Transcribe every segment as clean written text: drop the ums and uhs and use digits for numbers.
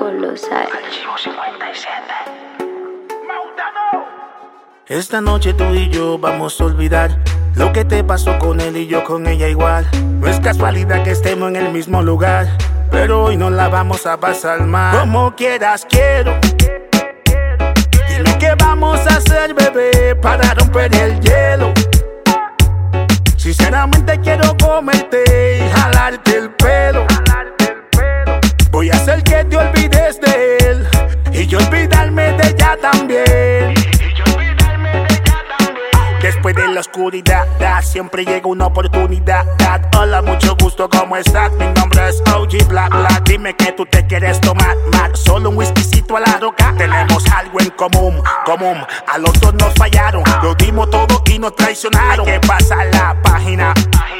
Colosal. Archivo 57. Esta noche tú y yo vamos a olvidar lo que te pasó con él y yo con ella igual. No es casualidad que estemos en el mismo lugar, pero hoy no la vamos a pasar mal. Como quieras quiero. Dime qué vamos a hacer, bebé, para romper el hielo. Sinceramente quiero comerte y jalarte el pelo. Voy a hacer que te olvides de él y yo olvidarme de ella también. Después de la oscuridad, siempre llega una oportunidad. Hola, mucho gusto, ¿cómo estás? Mi nombre es OG Black Black. Dime que tú te quieres tomar, solo un whiskycito a la roca. Tenemos algo en común. A los dos nos fallaron, lo dimos todo y nos traicionaron. Hay que pasar la página.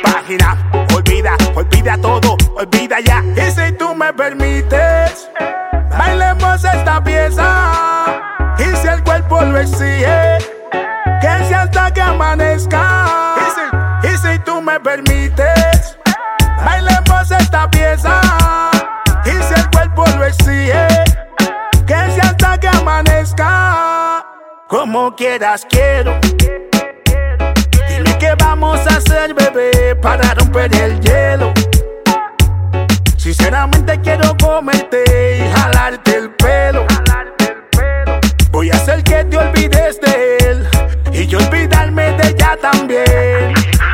Olvida todo, olvida ya. Y si tú me permites, bailemos esta pieza. Y si el cuerpo lo exige, que sea hasta que amanezca. Y si tú me permites, bailemos esta pieza. Y si el cuerpo lo exige, que sea hasta que amanezca. Como quieras quiero. Dime qué vamos a hacer, bebé, para romper el hielo. Sinceramente quiero comerte y jalarte el pelo. Voy a hacer que te olvides de él y yo olvidarme de ella también.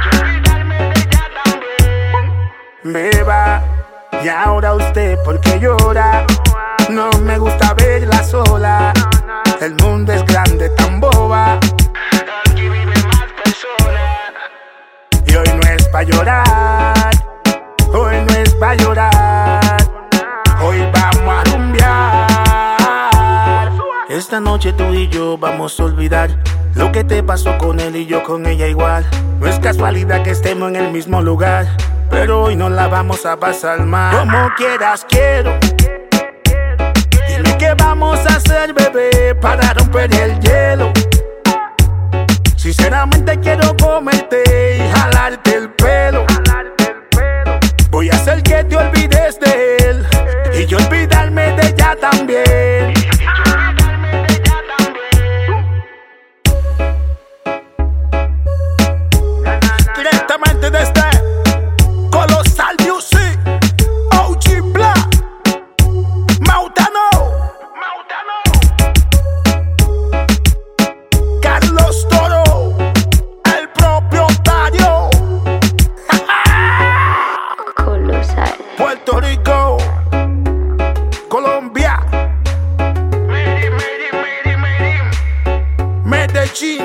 Beba, y ahora usted, ¿por qué llora? No me gusta verla sola. El mundo es grande, tan boba. Aquí vive más personas. Y hoy no es pa' llorar. Hoy no es pa' llorar. Hoy vamos a rumbear. Esta noche tú y yo vamos a olvidar lo que te pasó con él y yo con ella igual. No es casualidad que estemos en el mismo lugar, pero hoy no la vamos a pasar mal. Como quieras quiero. Dime qué vamos a hacer, bebé, para romper el hielo. Sinceramente quiero comerte y jalarte el pelo. Voy a hacer que te olvides de él y yo olvidarme de ella también. Directamente desde Colosal Music, OG Black, Mautano, Carlos Toro, el propietario. Colosal. Puerto Rico, Colombia, Medellín.